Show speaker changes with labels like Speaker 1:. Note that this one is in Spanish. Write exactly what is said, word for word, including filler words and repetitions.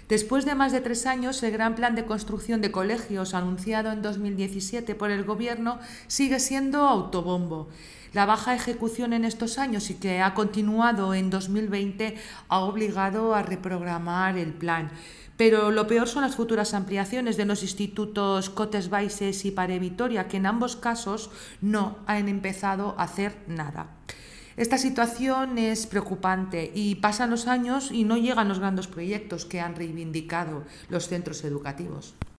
Speaker 1: Después de más de tres años, el gran plan de construcción de colegios anunciado en dos mil diecisiete por el Gobierno sigue siendo autobombo. La baja ejecución en estos años y que ha continuado en dos mil veinte ha obligado a reprogramar el plan. Pero lo peor son las futuras ampliaciones de los institutos Cotes Baixes y Pare Vitoria, que en ambos casos no han empezado a hacer nada. Esta situación es preocupante y pasan los años y no llegan los grandes proyectos que han reivindicado los centros educativos.